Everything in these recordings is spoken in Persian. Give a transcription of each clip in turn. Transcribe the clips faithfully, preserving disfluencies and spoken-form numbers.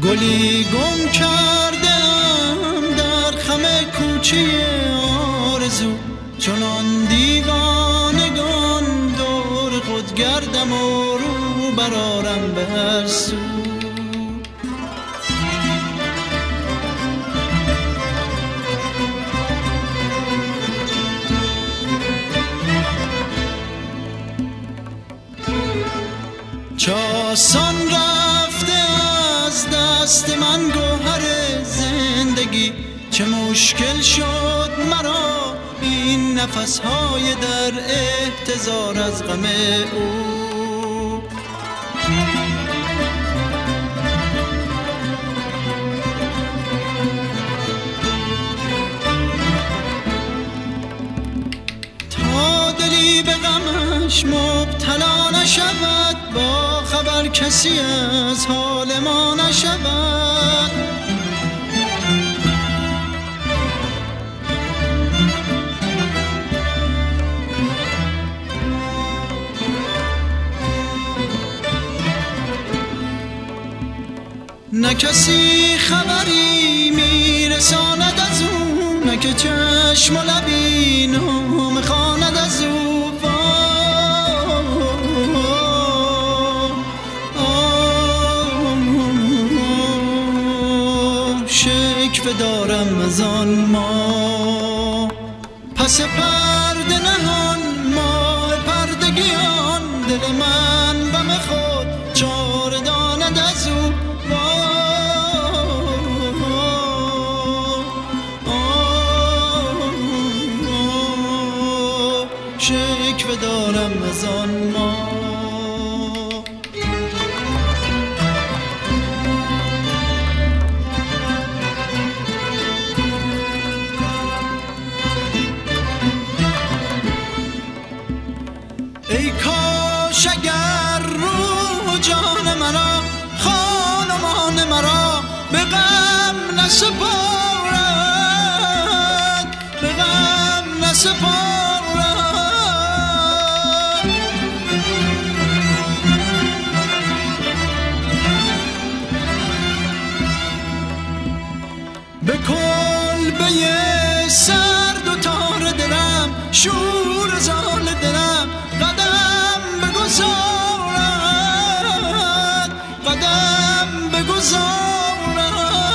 گلی گم کردم در خم کوچه آرزو، چنان دیوانگان دور خود گردم و رو برارم به هر سو. چاسان رفته از دست من گوهر زندگی، چه مشکل شد مرا این نفسهای در احتضار از غم او. تا دلی به غمش مبتلا نشود، با خبر کسی از حال ما نشود. نه کسی خبری میرساند از او، نه که چشم و لبی نام خواند از او. شکوه دارم از آن ما پس پرده نهان، ماه پردگیان دل من بم خود چاره داند از او. شکوه دارم از آن ما. ای کاش اگر روح جان مرا خانمان مرا به غم نسپارد، به غم نسپارد. به کلبه سرد و تار دلم، شور زال دلم قدم بگذارد، قدم بگذارد.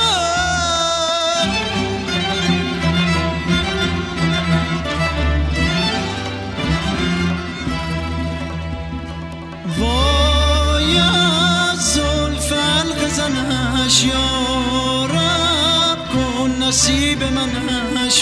وای از زلف حلقه زنش یا رب کن نصیب منش.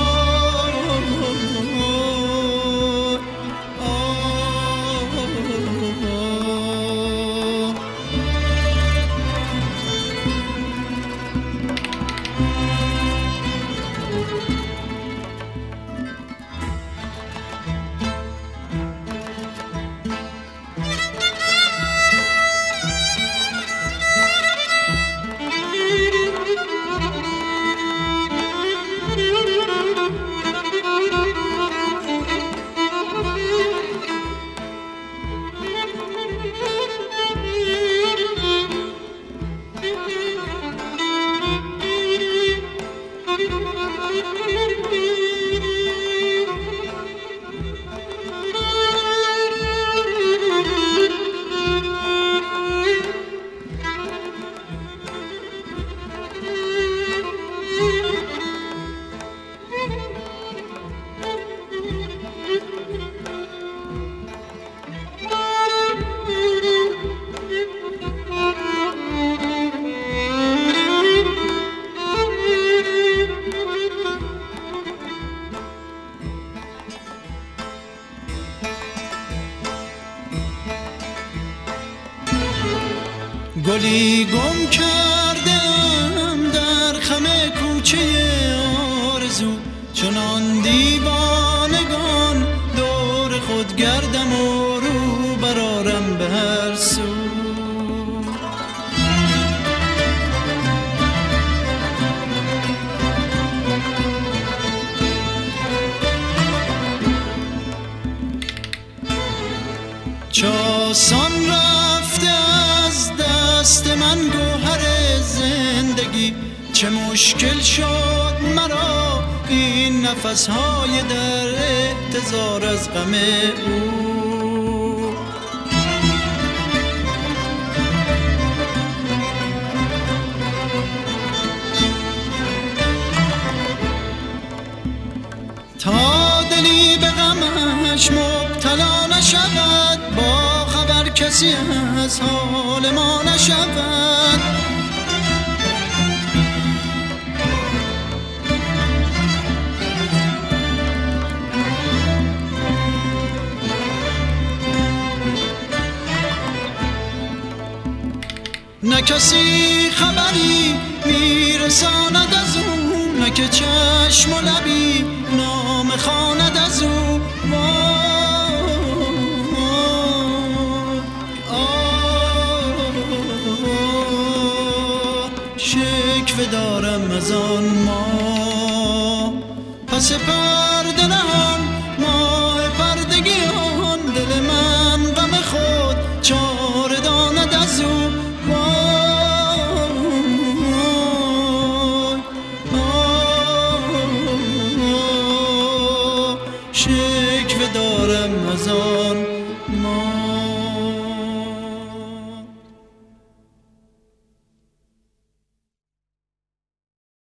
گلی گم کردم در خم کوچه آرزو، چنان دیوانگان دور خود گردم و رو برارم به هر سو. چاسان رفته از دست دست من گوهر زندگی، چه مشکل شد مرا این نفسهای در احتضار از غم او. تا دلی به غمش مبتلا نشود، با خبر کسی از حال ما نشود. نه کسی خبری میرساند از او، نه که چشم و لبی نام خواند از او. شکوه دارم از آن ما پس پرده نهان، ماه پردگیان دل من غم خود چاره داند از او. شکوه دارم از آن ما